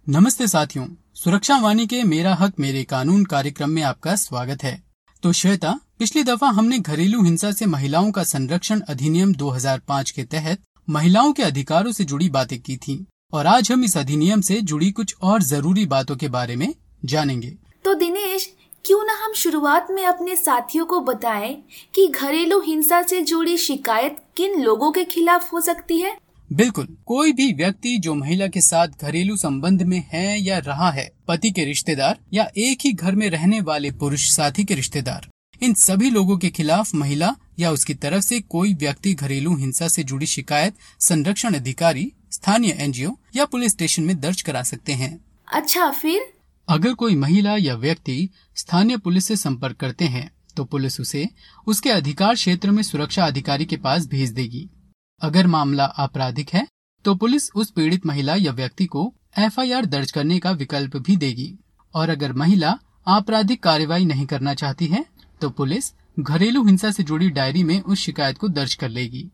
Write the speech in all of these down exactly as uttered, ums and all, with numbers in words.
नमस्ते साथियों, सुरक्षा वाणी के मेरा हक मेरे कानून कार्यक्रम में आपका स्वागत है। तो श्वेता, पिछली दफा हमने घरेलू हिंसा से महिलाओं का संरक्षण अधिनियम दो हज़ार पाँच के तहत महिलाओं के अधिकारों से जुड़ी बातें की थी और आज हम इस अधिनियम से जुड़ी कुछ और जरूरी बातों के बारे में जानेंगे। तो दिनेश, क्यों ना हम शुरुआत में अपने साथियों को बताएं कि घरेलू हिंसा से जुड़ी शिकायत किन लोगों के खिलाफ हो सकती है। बिल्कुल, कोई भी व्यक्ति जो महिला के साथ घरेलू संबंध में है या रहा है, पति के रिश्तेदार या एक ही घर में रहने वाले पुरुष साथी के रिश्तेदार, इन सभी लोगों के खिलाफ महिला या उसकी तरफ से कोई व्यक्ति घरेलू हिंसा से जुड़ी शिकायत संरक्षण अधिकारी, स्थानीय एनजीओ या पुलिस स्टेशन में दर्ज करा सकते हैं। अच्छा, फिर अगर कोई महिला या व्यक्ति स्थानीय पुलिस से संपर्क करते हैं तो पुलिस उसे उसके अधिकार क्षेत्र में सुरक्षा अधिकारी के पास भेज देगी। अगर मामला आपराधिक है तो पुलिस उस पीड़ित महिला या व्यक्ति को एफ आई आर दर्ज करने का विकल्प भी देगी और अगर महिला आपराधिक कार्रवाई नहीं करना चाहती है तो पुलिस घरेलू हिंसा से जुड़ी डायरी में उस शिकायत को दर्ज कर लेगी।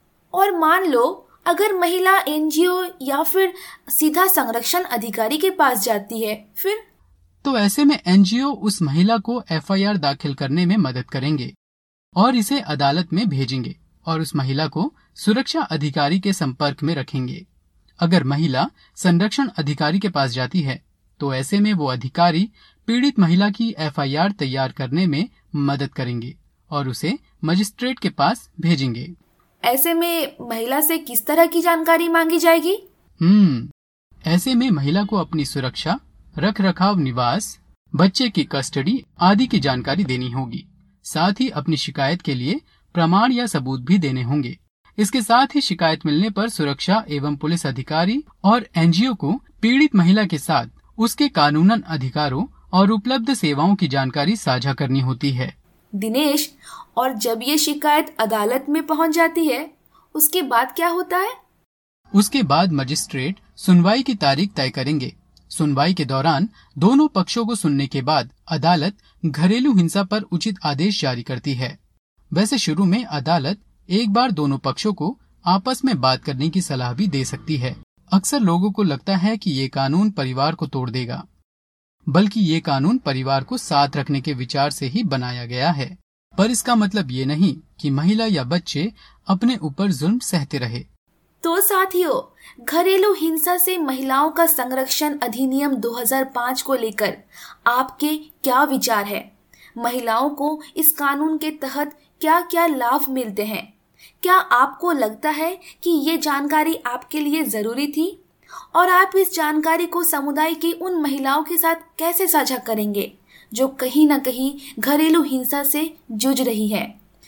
और मान लो अगर महिला एनजीओ या फिर सीधा संरक्षण अधिकारी के पास जाती है, फिर तो ऐसे में एनजीओ उस महिला को एफ आई आर दाखिल करने में मदद करेंगे और इसे अदालत में भेजेंगे और उस महिला को सुरक्षा अधिकारी के संपर्क में रखेंगे। अगर महिला संरक्षण अधिकारी के पास जाती है तो ऐसे में वो अधिकारी पीड़ित महिला की एफ आई आर तैयार करने में मदद करेंगे और उसे मजिस्ट्रेट के पास भेजेंगे। ऐसे में महिला से किस तरह की जानकारी मांगी जाएगी? हम्म ऐसे में महिला को अपनी सुरक्षा, रख रखाव, निवास, बच्चे की कस्टडी आदि की जानकारी देनी होगी। साथ ही अपनी शिकायत के लिए प्रमाण या सबूत भी देने होंगे। इसके साथ ही शिकायत मिलने पर सुरक्षा एवं पुलिस अधिकारी और एनजीओ को पीड़ित महिला के साथ उसके कानूनन अधिकारों और उपलब्ध सेवाओं की जानकारी साझा करनी होती है। दिनेश, और जब ये शिकायत अदालत में पहुंच जाती है, उसके बाद क्या होता है? उसके बाद मजिस्ट्रेट सुनवाई की तारीख तय करेंगे। सुनवाई के दौरान दोनों पक्षों को सुनने के बाद अदालत घरेलू हिंसा पर उचित आदेश जारी करती है। वैसे शुरू में अदालत एक बार दोनों पक्षों को आपस में बात करने की सलाह भी दे सकती है। अक्सर लोगों को लगता है कि ये कानून परिवार को तोड़ देगा, बल्कि ये कानून परिवार को साथ रखने के विचार से ही बनाया गया है। पर इसका मतलब ये नहीं कि महिला या बच्चे अपने ऊपर जुल्म सहते रहे। तो साथियों, घरेलू हिंसा से महिलाओं का संरक्षण अधिनियम दो हज़ार पाँच को लेकर आपके क्या विचार है? महिलाओं को इस कानून के तहत क्या क्या लाभ मिलते हैं? क्या आपको लगता है कि ये जानकारी आपके लिए जरूरी थी? और आप इस जानकारी को समुदाय की उन महिलाओं के साथ कैसे साझा करेंगे जो कहीं न कहीं घरेलू हिंसा से जूझ रही है?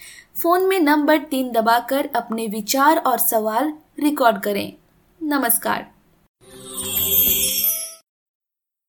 फोन में नंबर तीन दबाकर अपने विचार और सवाल रिकॉर्ड करें। नमस्कार।